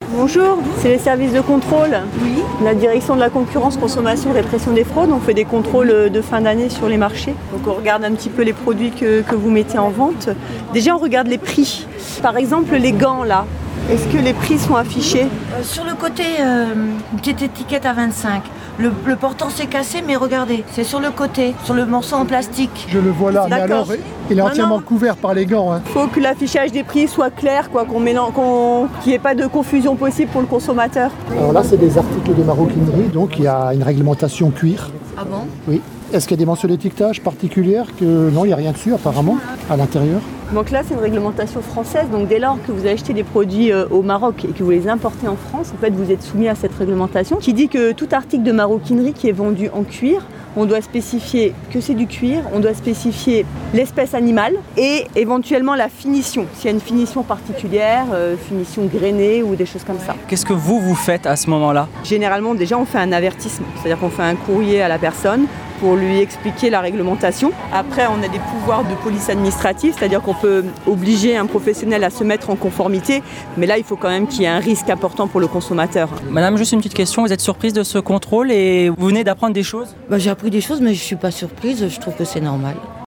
Bonjour, c'est les services de contrôle. Oui. La direction de la concurrence, consommation, répression des fraudes. On fait des contrôles de fin d'année sur les marchés. Donc on regarde un petit peu les produits que vous mettez en vente. Déjà on regarde les prix. Par exemple les gants là, est-ce que les prix sont affichés? Sur le côté, une petite étiquette à 25. Le portant s'est cassé, mais regardez, c'est sur le côté, sur le morceau en plastique. Je le vois là, mais D'accord. alors il est entièrement couvert par les gants. Il faut que l'affichage des prix soit clair, qu'il n'y ait pas de confusion possible pour le consommateur. Alors là, c'est des articles de maroquinerie, donc il y a une réglementation cuir. Ah bon? Oui. Est-ce qu'il y a des mentions d'étiquetage particulières Non, il n'y a rien dessus apparemment, à l'intérieur. Donc là, c'est une réglementation française. Donc dès lors que vous achetez des produits au Maroc et que vous les importez en France, en fait, vous êtes soumis à cette réglementation qui dit que tout article de maroquinerie qui est vendu en cuir, on doit spécifier que c'est du cuir, on doit spécifier l'espèce animale et éventuellement la finition. S'il y a une finition particulière, finition grainée ou des choses comme ça. Qu'est-ce que vous faites à ce moment-là? Généralement, déjà, on fait un avertissement. C'est-à-dire qu'on fait un courrier à la personne pour lui expliquer la réglementation. Après, on a des pouvoirs de police administrative, c'est-à-dire qu'on peut obliger un professionnel à se mettre en conformité, mais là, il faut quand même qu'il y ait un risque important pour le consommateur. Madame, juste une petite question, vous êtes surprise de ce contrôle et vous venez d'apprendre des choses? J'ai appris des choses, mais je ne suis pas surprise, je trouve que c'est normal.